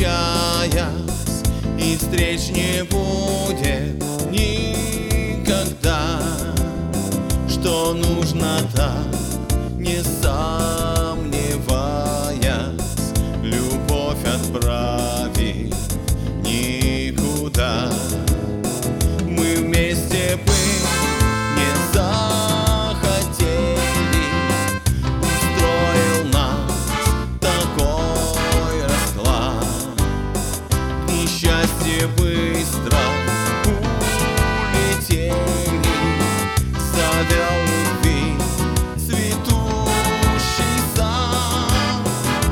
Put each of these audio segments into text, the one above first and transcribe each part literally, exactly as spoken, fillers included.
прощаясь, и встреч не будет никогда. Что нужно так, не сомневаясь, любовь отправить никуда. Мы вместе быть не захотели, устроил нас такой расклад. Несчастье быстро улетели, завел любви цветущий сад.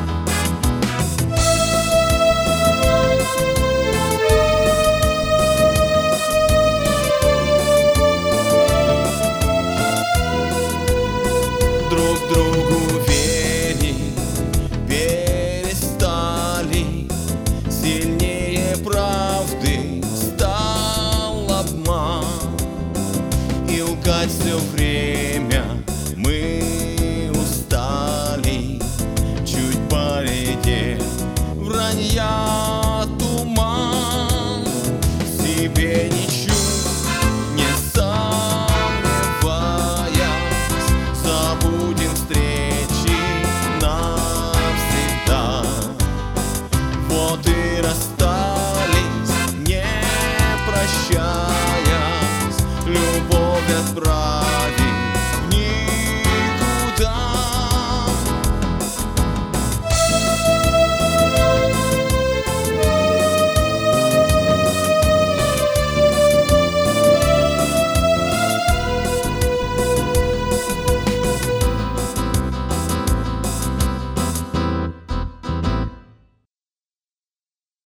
Друг другу верить перестали, сильнее правды стал обман. И лгать все время мы устали, чуть поредел вранья туман. Себе ничуть не сомневаясь, забудем встречи навсегда. Вот и расстались